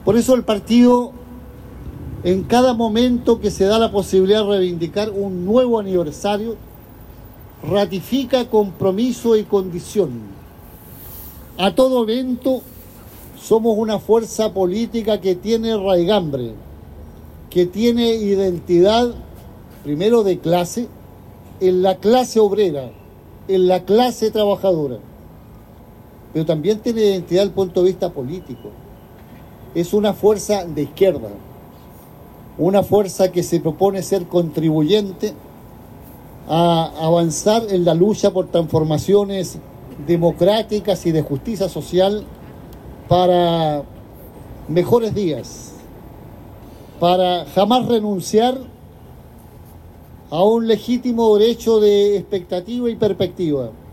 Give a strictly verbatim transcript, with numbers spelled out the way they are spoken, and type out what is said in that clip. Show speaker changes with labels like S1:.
S1: Por eso el partido, en cada momento que se da la posibilidad de reivindicar un nuevo aniversario, ratifica compromiso y condición. A todo evento somos una fuerza política que tiene raigambre, que tiene identidad, primero de clase, en la clase obrera, en la clase trabajadora, pero también tiene identidad desde el punto de vista político. Es una fuerza de izquierda, una fuerza que se propone ser contribuyente a avanzar en la lucha por transformaciones democráticas y de justicia social para mejores días, para jamás renunciar a un legítimo derecho de expectativa y perspectiva.